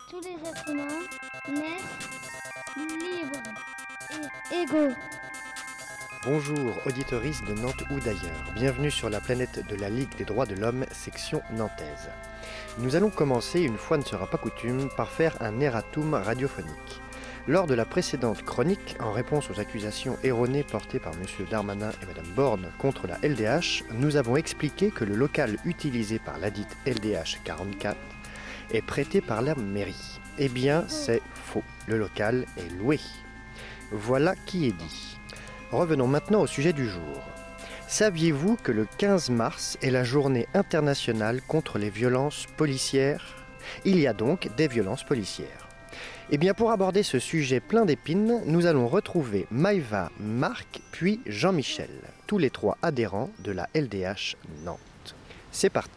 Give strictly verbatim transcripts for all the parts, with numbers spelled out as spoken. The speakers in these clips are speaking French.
Tous les êtres humains naissent libres et égaux. Bonjour, auditoristes de Nantes ou d'ailleurs. Bienvenue sur la planète de la Ligue des droits de l'homme, section nantaise. Nous allons commencer, une fois ne sera pas coutume, par faire un erratum radiophonique. Lors de la précédente chronique, en réponse aux accusations erronées portées par M. Darmanin et Mme Borne contre la L D H, nous avons expliqué que le local utilisé par ladite L D H quarante-quatre est prêté par la mairie. Eh bien, c'est faux. Le local est loué. Voilà qui est dit. Revenons maintenant au sujet du jour. Saviez-vous que le quinze mars est la journée internationale contre les violences policières ? Il y a donc des violences policières. Eh bien, pour aborder ce sujet plein d'épines, nous allons retrouver Maëva, Marc, puis Jean-Michel, tous les trois adhérents de la L D H Nantes. C'est parti.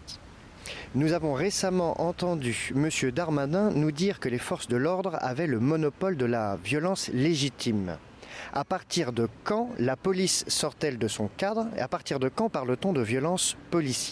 Nous avons récemment entendu M. Darmanin nous dire que les forces de l'ordre avaient le monopole de la violence légitime. À partir de quand la police sort-elle de son cadre et à partir de quand parle-t-on de violence policière ?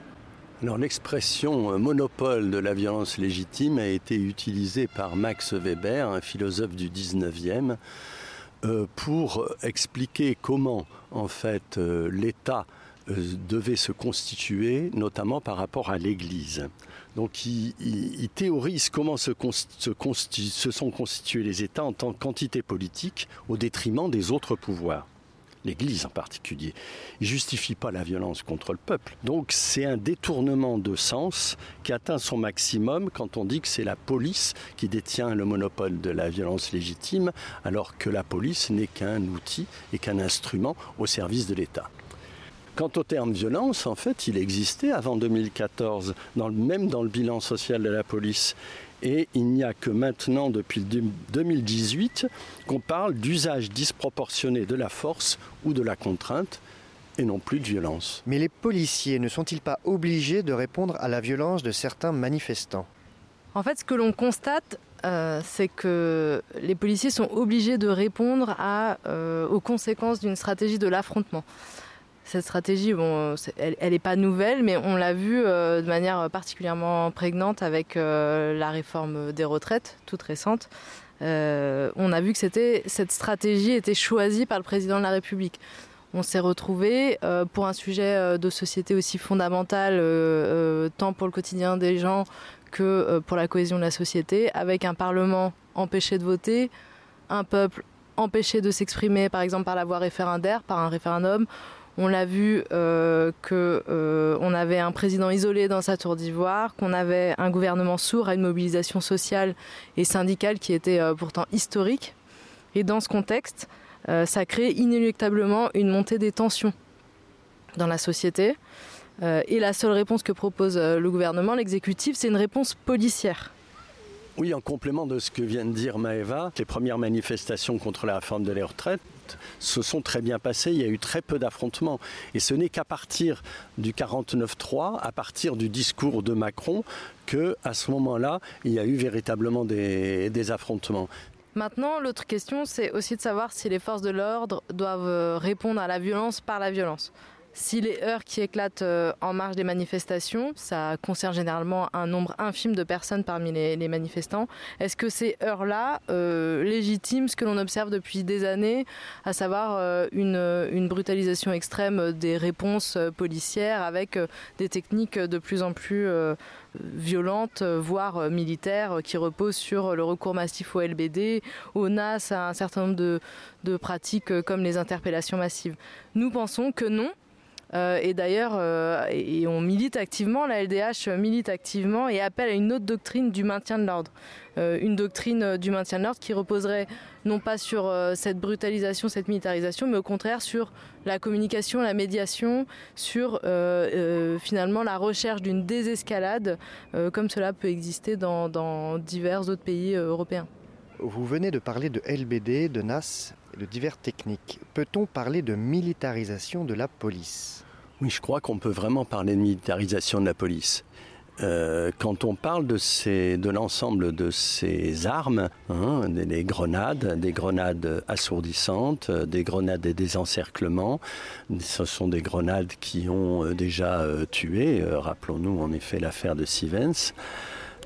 Alors, l'expression « monopole de la violence légitime » a été utilisée par Max Weber, un philosophe du dix-neuvième, euh, pour expliquer comment, en fait, euh, l'État euh, devait se constituer, notamment par rapport à l'Église. Donc, il, il, il théorise comment se, consti- se, consti- se sont constitués les États en tant qu'entité politique au détriment des autres pouvoirs. L'Église en particulier. Il ne justifie pas la violence contre le peuple. Donc c'est un détournement de sens qui atteint son maximum quand on dit que c'est la police qui détient le monopole de la violence légitime, alors que la police n'est qu'un outil et qu'un instrument au service de l'État. Quant au terme violence, en fait, il existait avant deux mille quatorze, dans le, même dans le bilan social de la police. Et il n'y a que maintenant, depuis deux mille dix-huit, qu'on parle d'usage disproportionné de la force ou de la contrainte, et non plus de violence. Mais les policiers ne sont-ils pas obligés de répondre à la violence de certains manifestants ? En fait, ce que l'on constate, euh, c'est que les policiers sont obligés de répondre à, euh, aux conséquences d'une stratégie de l'affrontement. Cette stratégie, bon, elle n'est pas nouvelle, mais on l'a vu euh, de manière particulièrement prégnante avec euh, la réforme des retraites, toute récente. Euh, on a vu que c'était, cette stratégie était choisie par le président de la République. On s'est retrouvés euh, pour un sujet euh, de société aussi fondamental, euh, euh, tant pour le quotidien des gens que euh, pour la cohésion de la société, avec un Parlement empêché de voter, un peuple empêché de s'exprimer, par exemple par la voie référendaire, par un référendum. On l'a vu euh, que euh, on avait un président isolé dans sa tour d'ivoire, qu'on avait un gouvernement sourd à une mobilisation sociale et syndicale qui était euh, pourtant historique. Et dans ce contexte, euh, ça crée inéluctablement une montée des tensions dans la société. Euh, et la seule réponse que propose euh, le gouvernement, l'exécutif, c'est une réponse policière. Oui, en complément de ce que vient de dire Maëva, les premières manifestations contre la réforme de la retraite se sont très bien passées, il y a eu très peu d'affrontements. Et ce n'est qu'à partir du quarante-neuf trois, à partir du discours de Macron, qu'à ce moment-là, il y a eu véritablement des, des affrontements. Maintenant, l'autre question, c'est aussi de savoir si les forces de l'ordre doivent répondre à la violence par la violence. Si les heurts qui éclatent en marge des manifestations, ça concerne généralement un nombre infime de personnes parmi les, les manifestants, est-ce que ces heurts-là euh, légitiment ce que l'on observe depuis des années, à savoir euh, une, une brutalisation extrême des réponses policières avec euh, des techniques de plus en plus euh, violentes, voire militaires, qui reposent sur le recours massif au L B D, au N A S, à un certain nombre de, de pratiques comme les interpellations massives. Nous pensons que non. Euh, et d'ailleurs, euh, et on milite activement, la L D H milite activement et appelle à une autre doctrine du maintien de l'ordre. Euh, une doctrine du maintien de l'ordre qui reposerait non pas sur euh, cette brutalisation, cette militarisation, mais au contraire sur la communication, la médiation, sur euh, euh, finalement la recherche d'une désescalade, euh, comme cela peut exister dans, dans divers autres pays euh, européens. Vous venez de parler de L B D, de N A S et de diverses techniques. Peut-on parler de militarisation de la police ? Oui, je crois qu'on peut vraiment parler de militarisation de la police. Euh, quand on parle de, ces, de l'ensemble de ces armes, hein, des, des grenades, des grenades assourdissantes, des grenades des désencerclements, ce sont des grenades qui ont déjà euh, tué, euh, rappelons-nous en effet l'affaire de Sivens.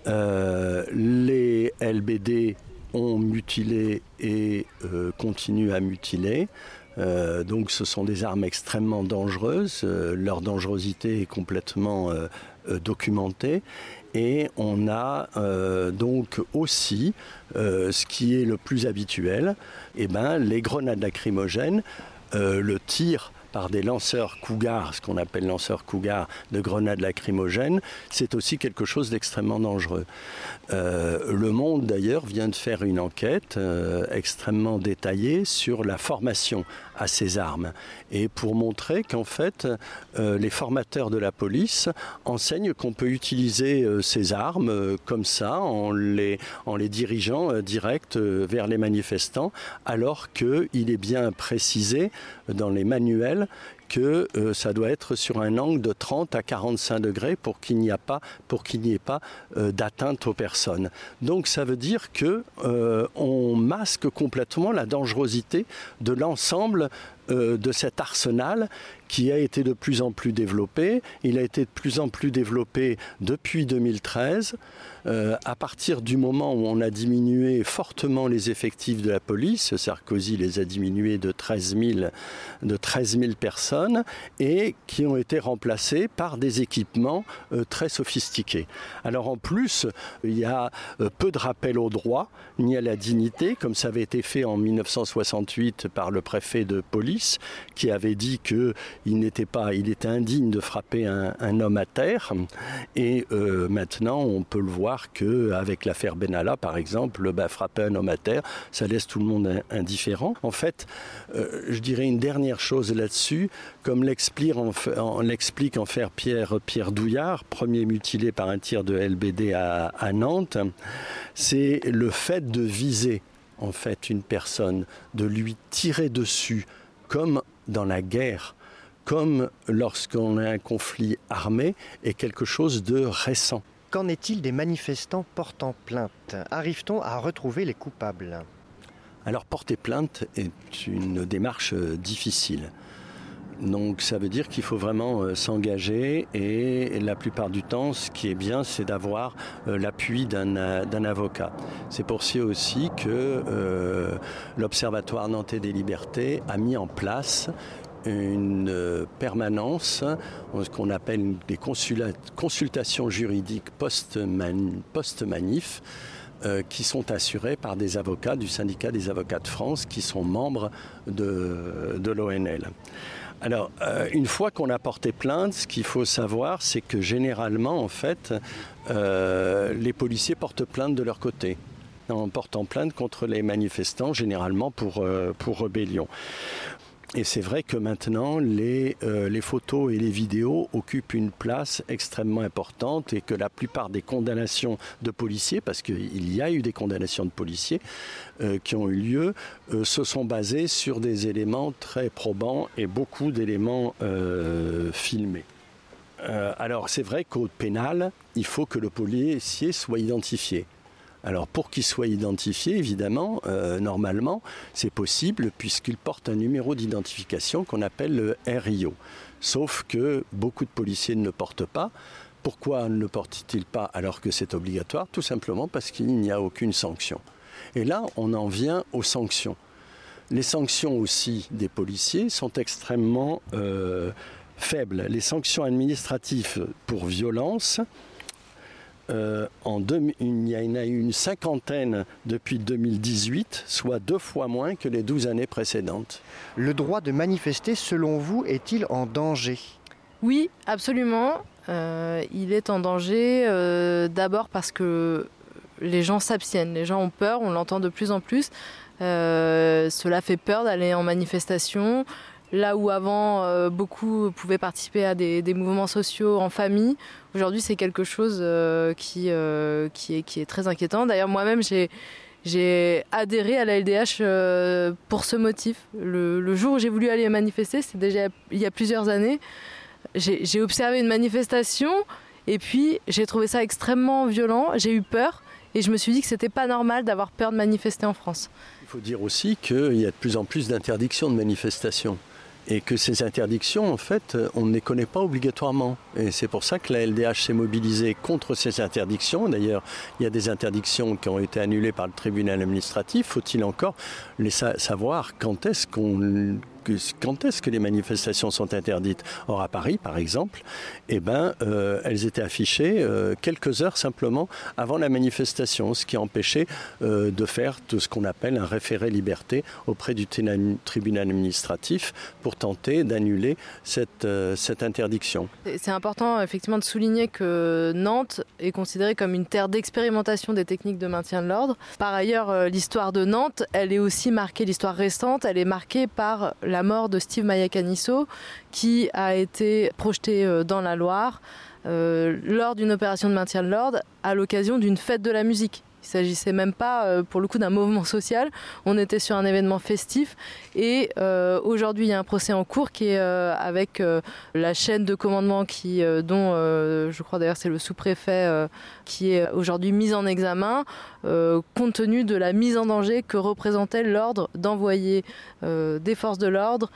Euh, les L B D ont mutilé et euh, continuent à mutiler. Euh, donc ce sont des armes extrêmement dangereuses. Euh, leur dangerosité est complètement euh, euh, documentée. Et on a euh, donc aussi, euh, ce qui est le plus habituel, eh ben, les grenades lacrymogènes, euh, le tir par des lanceurs Cougar, ce qu'on appelle lanceurs Cougar de grenades lacrymogènes, c'est aussi quelque chose d'extrêmement dangereux. Euh, le Monde, d'ailleurs, vient de faire une enquête euh, extrêmement détaillée sur la formation à ces armes. Et pour montrer qu'en fait, euh, les formateurs de la police enseignent qu'on peut utiliser euh, ces armes euh, comme ça, en les, en les dirigeant euh, direct euh, vers les manifestants, alors qu'il est bien précisé dans les manuels que euh, ça doit être sur un angle de trente à quarante-cinq degrés pour qu'il n'y a pas, pour qu'il n'y ait pas euh, d'atteinte aux personnes. Donc ça veut dire que euh, on masque complètement la dangerosité de l'ensemble euh, de cet arsenal qui a été de plus en plus développé. Il a été de plus en plus développé depuis deux mille treize. Euh, à partir du moment où on a diminué fortement les effectifs de la police, Sarkozy les a diminués de treize mille, de treize mille personnes, et qui ont été remplacés par des équipements euh, très sophistiqués. Alors en plus, il y a euh, peu de rappel au droit, ni à la dignité, comme ça avait été fait en mille neuf cent soixante-huit par le préfet de police, qui avait dit que il n'était pas, il était indigne de frapper un, un homme à terre. Et euh, maintenant, on peut le voir qu'avec l'affaire Benalla, par exemple, bah, frapper un homme à terre, ça laisse tout le monde indifférent. En fait, euh, je dirais une dernière chose là-dessus, comme l'explique en, en, l'explique en faire Pierre, Pierre Douillard, premier mutilé par un tir de L B D à, à Nantes, c'est le fait de viser en fait une personne, de lui tirer dessus, comme dans la guerre, comme lorsqu'on a un conflit armé, est quelque chose de récent. Qu'en est-il des manifestants portant plainte? Arrive-t-on à retrouver les coupables? Alors porter plainte est une démarche difficile. Donc ça veut dire qu'il faut vraiment s'engager, et la plupart du temps, ce qui est bien, c'est d'avoir l'appui d'un, d'un avocat. C'est pour ça aussi que euh, l'Observatoire nantais des libertés a mis en place une permanence, ce qu'on appelle des consultations juridiques post-manif, post-manif, euh, qui sont assurées par des avocats du syndicat des avocats de France qui sont membres de, de l'O N L. Alors, euh, une fois qu'on a porté plainte, ce qu'il faut savoir, c'est que généralement, en fait, euh, les policiers portent plainte de leur côté, en portant plainte contre les manifestants, généralement pour, euh, pour rébellion. Et c'est vrai que maintenant, les, euh, les photos et les vidéos occupent une place extrêmement importante, et que la plupart des condamnations de policiers, parce qu'il y a eu des condamnations de policiers euh, qui ont eu lieu, euh, se sont basées sur des éléments très probants et beaucoup d'éléments euh, filmés. Euh, alors c'est vrai qu'au pénal, il faut que le policier soit identifié. Alors pour qu'il soit identifié, évidemment, euh, normalement, c'est possible puisqu'il porte un numéro d'identification qu'on appelle le R I O. Sauf que beaucoup de policiers ne le portent pas. Pourquoi ne le portent-ils pas alors que c'est obligatoire? Tout simplement parce qu'il n'y a aucune sanction. Et là, on en vient aux sanctions. Les sanctions aussi des policiers sont extrêmement euh, faibles. Les sanctions administratives pour violence, Euh, en deux, il y en a eu une cinquantaine depuis deux mille dix-huit, soit deux fois moins que les douze années précédentes. Le droit de manifester, selon vous, est-il en danger? Oui, absolument. Euh, il est en danger euh, d'abord parce que les gens s'abstiennent, les gens ont peur, on l'entend de plus en plus. Euh, cela fait peur d'aller en manifestation. Là où avant, euh, beaucoup pouvaient participer à des, des mouvements sociaux en famille, aujourd'hui c'est quelque chose euh, qui, euh, qui, est, qui est très inquiétant. D'ailleurs moi-même j'ai, j'ai adhéré à la L D H euh, pour ce motif. Le, le jour où j'ai voulu aller manifester, c'est déjà il y a plusieurs années, j'ai, j'ai observé une manifestation et puis j'ai trouvé ça extrêmement violent, j'ai eu peur et je me suis dit que c'était pas normal d'avoir peur de manifester en France. Il faut dire aussi qu'il y a de plus en plus d'interdictions de manifestations. et que ces interdictions, en fait, on ne les connaît pas obligatoirement. Et c'est pour ça que la L D H s'est mobilisée contre ces interdictions. D'ailleurs, il y a des interdictions qui ont été annulées par le tribunal administratif. Faut-il encore les sa- savoir quand est-ce qu'on... quand est-ce que les manifestations sont interdites? Or, à Paris, par exemple, eh ben, euh, elles étaient affichées euh, quelques heures simplement avant la manifestation, ce qui empêchait euh, de faire tout ce qu'on appelle un référé liberté auprès du t- tribunal administratif pour tenter d'annuler cette, euh, cette interdiction. C'est important effectivement de souligner que Nantes est considérée comme une terre d'expérimentation des techniques de maintien de l'ordre. Par ailleurs, euh, l'histoire de Nantes, elle est aussi marquée, l'histoire récente, elle est marquée par la mort de Steve Mayacanisso, qui a été projeté dans la Loire euh, lors d'une opération de maintien de l'ordre à l'occasion d'une fête de la musique. Il ne s'agissait même pas, euh, pour le coup, d'un mouvement social. On était sur un événement festif. Et euh, aujourd'hui, il y a un procès en cours qui est euh, avec euh, la chaîne de commandement qui, euh, dont euh, je crois d'ailleurs c'est le sous-préfet euh, qui est aujourd'hui mis en examen, euh, compte tenu de la mise en danger que représentait l'ordre d'envoyer euh, des forces de l'ordre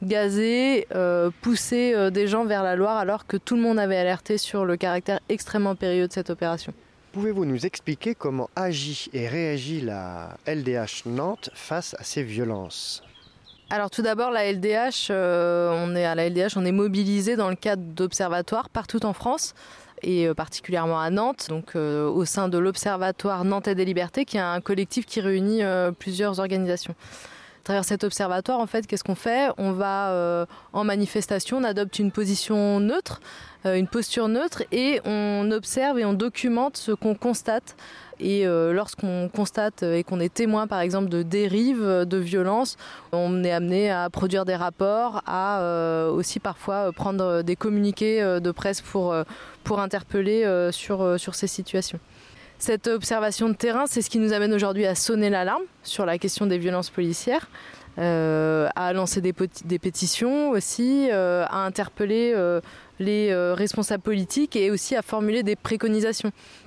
gazer, euh, pousser euh, des gens vers la Loire alors que tout le monde avait alerté sur le caractère extrêmement périlleux de cette opération. Pouvez-vous nous expliquer comment agit et réagit la L D H Nantes face à ces violences ? Alors tout d'abord, la L D H, euh, on est à la L D H, on est mobilisé dans le cadre d'observatoires partout en France et euh, particulièrement à Nantes, donc euh, au sein de l'Observatoire Nantais des Libertés, qui est un collectif qui réunit euh, plusieurs organisations. À travers cet observatoire, en fait, qu'est-ce qu'on fait ? On va euh, en manifestation, on adopte une position neutre, euh, une posture neutre, et on observe et on documente ce qu'on constate. Et euh, lorsqu'on constate et qu'on est témoin, par exemple, de dérives, de violences, on est amené à produire des rapports, à euh, aussi parfois prendre des communiqués de presse pour, pour interpeller euh, sur, sur ces situations. Cette observation de terrain, c'est ce qui nous amène aujourd'hui à sonner l'alarme sur la question des violences policières, euh, à lancer des, poti- des pétitions aussi, euh, à interpeller euh, les euh, responsables politiques et aussi à formuler des préconisations.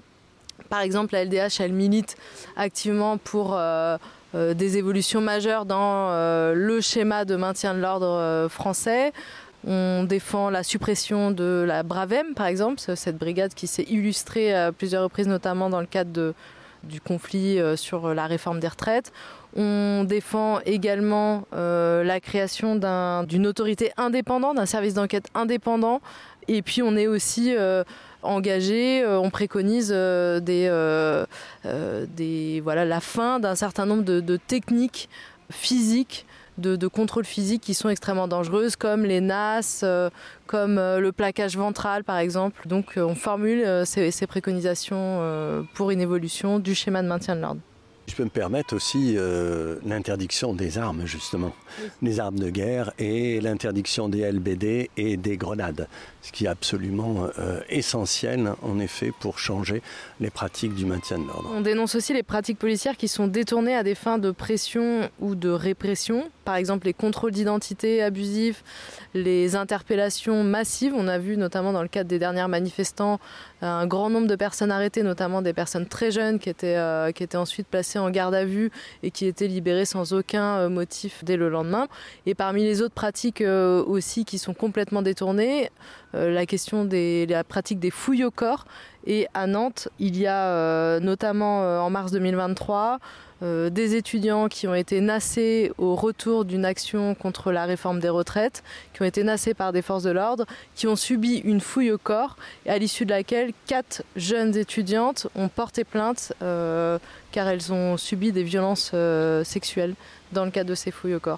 Par exemple, la L D H, elle milite activement pour euh, euh, des évolutions majeures dans euh, le schéma de maintien de l'ordre euh, français. On défend la suppression de la Bravem, par exemple, cette brigade qui s'est illustrée à plusieurs reprises, notamment dans le cadre de, du conflit sur la réforme des retraites. On défend également euh, la création d'un, d'une autorité indépendante, d'un service d'enquête indépendant. Et puis on est aussi euh, engagé, euh, on préconise euh, des, euh, euh, des, voilà, la fin d'un certain nombre de, de techniques physiques De, de contrôle physique qui sont extrêmement dangereuses, comme les N A S, euh, comme euh, le plaquage ventral par exemple. Donc euh, on formule euh, ces, ces préconisations euh, pour une évolution du schéma de maintien de l'ordre. Je peux me permettre aussi euh, l'interdiction des armes, justement, oui. Les armes de guerre et l'interdiction des L B D et des grenades, ce qui est absolument euh, essentiel, en effet, pour changer les pratiques du maintien de l'ordre. On dénonce aussi les pratiques policières qui sont détournées à des fins de pression ou de répression, par exemple les contrôles d'identité abusifs, les interpellations massives. On a vu notamment dans le cadre des dernières manifestants un grand nombre de personnes arrêtées, notamment des personnes très jeunes qui étaient, euh, qui étaient ensuite placées en garde à vue et qui étaient libérées sans aucun euh, motif dès le lendemain. Et parmi les autres pratiques euh, aussi qui sont complètement détournées, euh, la question des la pratique des fouilles au corps. Et à Nantes, il y a euh, notamment euh, en mars deux mille vingt-trois euh, des étudiants qui ont été nassés au retour d'une action contre la réforme des retraites, qui ont été nassés par des forces de l'ordre, qui ont subi une fouille au corps, et à l'issue de laquelle quatre jeunes étudiantes ont porté plainte euh, car elles ont subi des violences euh, sexuelles dans le cadre de ces fouilles au corps.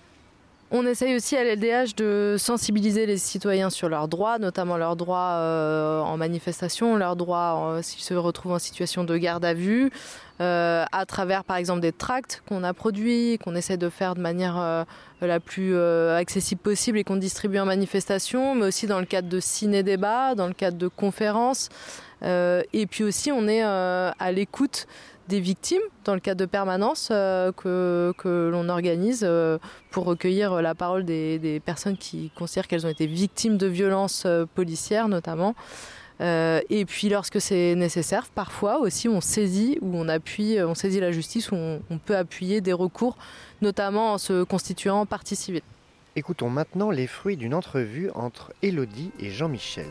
On essaye aussi à l'L D H de sensibiliser les citoyens sur leurs droits, notamment leurs droits euh, en manifestation, leurs droits euh, s'ils se retrouvent en situation de garde à vue, euh, à travers par exemple des tracts qu'on a produits, qu'on essaie de faire de manière euh, la plus euh, accessible possible et qu'on distribue en manifestation, mais aussi dans le cadre de ciné-débats, dans le cadre de conférences. Euh, et puis aussi on est euh, à l'écoute des victimes dans le cadre de permanences euh, que, que l'on organise euh, pour recueillir la parole des, des personnes qui considèrent qu'elles ont été victimes de violences euh, policières notamment. Euh, et puis lorsque c'est nécessaire, parfois aussi on saisit ou on appuie, on saisit la justice ou on, on peut appuyer des recours, notamment en se constituant partie civile. Écoutons maintenant les fruits d'une entrevue entre Élodie et Jean-Michel.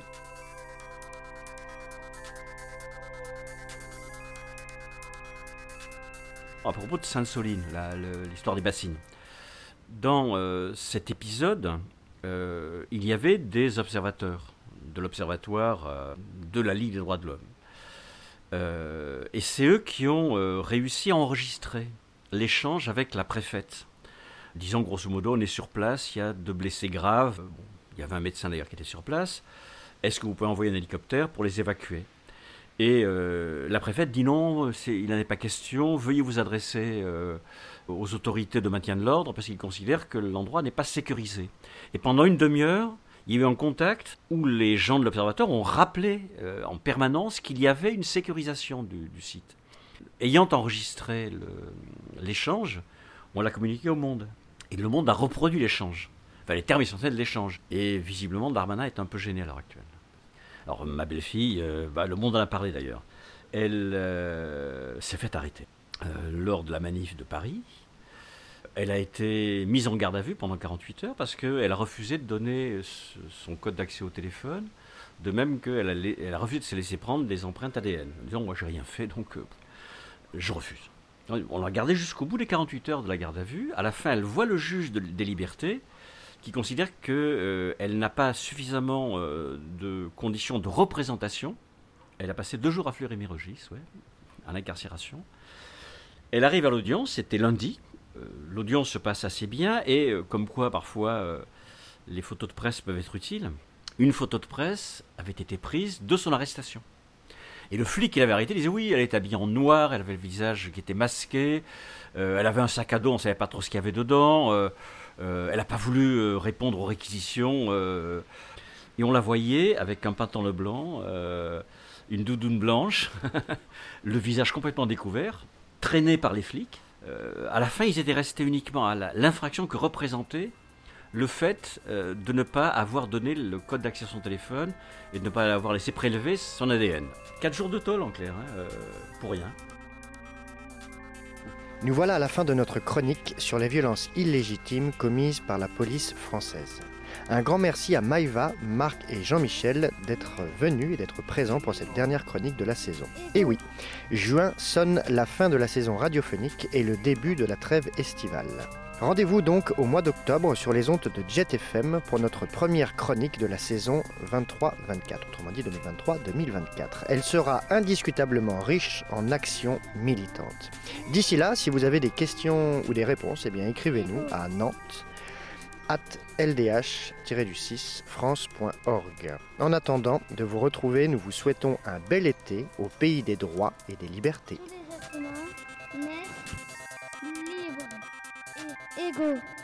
À propos de Sainte-Soline, la- le- l'histoire des bassines. Dans euh, cet épisode, euh, il y avait des observateurs de l'Observatoire euh, de la Ligue des droits de l'homme. Euh, et c'est eux qui ont euh, réussi à enregistrer l'échange avec la préfète. Disons grosso modo, on est sur place, il y a deux blessés graves. Bon, il y avait un médecin d'ailleurs qui était sur place. Est-ce que vous pouvez envoyer un hélicoptère pour les évacuer ? Et euh, la préfète dit non, c'est, il n'en est pas question, veuillez vous adresser euh, aux autorités de maintien de l'ordre parce qu'ils considèrent que l'endroit n'est pas sécurisé. Et pendant une demi-heure, il y a eu un contact où les gens de l'Observatoire ont rappelé euh, en permanence qu'il y avait une sécurisation du, du site. Ayant enregistré le, l'échange, on l'a communiqué au Monde. Et le Monde a reproduit l'échange. Enfin, les termes essentiels de l'échange. Et visiblement, Darmanin est un peu gêné à l'heure actuelle. Alors, ma belle-fille, euh, bah, le Monde en a parlé d'ailleurs, elle euh, s'est fait arrêter euh, lors de la manif de Paris. Elle a été mise en garde à vue pendant quarante-huit heures parce qu'elle a refusé de donner son code d'accès au téléphone, de même qu'elle a, elle a refusé de se laisser prendre des empreintes A D N. En disant, moi, j'ai rien fait, donc euh, je refuse. On l'a gardée jusqu'au bout des quarante-huit heures de la garde à vue. À la fin, elle voit le juge de, des libertés qui considère qu'elle euh, n'a pas suffisamment euh, de conditions de représentation. Elle a passé deux jours à Fleury-Mérogis, ouais, à l'incarcération. Elle arrive à l'audience, c'était lundi. Euh, l'audience se passe assez bien et euh, comme quoi parfois euh, les photos de presse peuvent être utiles. Une photo de presse avait été prise de son arrestation. Et le flic qui l'avait arrêté disait oui, elle était habillée en noir, elle avait le visage qui était masqué, euh, elle avait un sac à dos, on ne savait pas trop ce qu'il y avait dedans, euh, euh, elle n'a pas voulu euh, répondre aux réquisitions. Euh, et on la voyait avec un pantalon blanc, euh, une doudoune blanche, le visage complètement découvert, traîné par les flics. Euh, à la fin, ils étaient restés uniquement à la, l'infraction que représentait le fait euh, de ne pas avoir donné le code d'accès à son téléphone et de ne pas avoir laissé prélever son A D N. Quatre jours de tôle en clair, hein, euh, pour rien. Nous voilà à la fin de notre chronique sur les violences illégitimes commises par la police française. Un grand merci à Maïva, Marc et Jean-Michel d'être venus et d'être présents pour cette dernière chronique de la saison. Et oui, juin sonne la fin de la saison radiophonique et le début de la trêve estivale. Rendez-vous donc au mois d'octobre sur les ondes de Jet F M pour notre première chronique de la saison vingt-trois vingt-quatre, autrement dit deux mille vingt-trois deux mille vingt-quatre. Elle sera indiscutablement riche en actions militantes. D'ici là, si vous avez des questions ou des réponses, eh bien écrivez-nous à Nantes at l d h tiret six france point org. En attendant de vous retrouver, nous vous souhaitons un bel été au pays des droits et des libertés. Tous les êtres humains naissent libres et égaux.